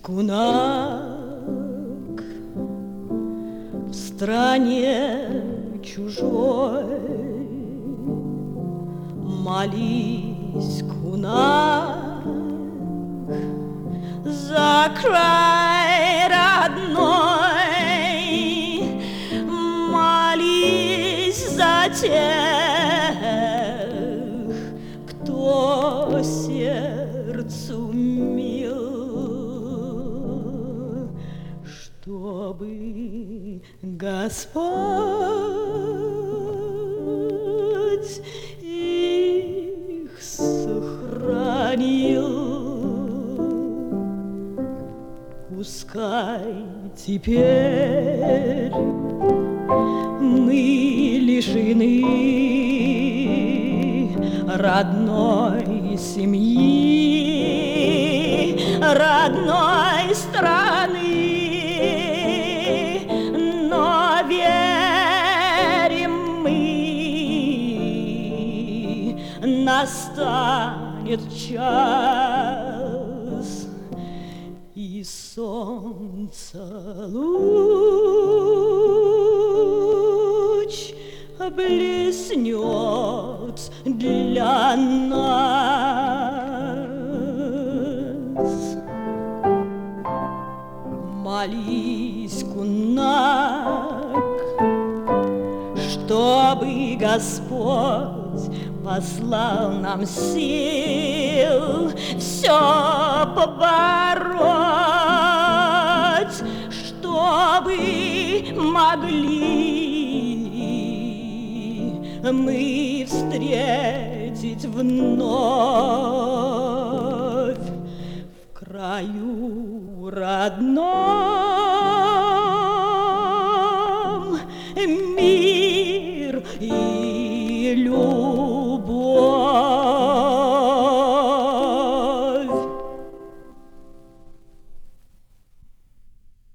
кунак, в стране чужой. Молись, кунак, за край родной, молись за тех, кто сердцу мил, чтобы Господь их сохранил. Пускай теперь мы лишены родной семьи, родной страны, но верим мы, настанет час, и солнце луч блеснет для нас. Молись, кунак, чтобы Господь послал нам сил все побороть, чтобы могли мы встретить вновь в краю родной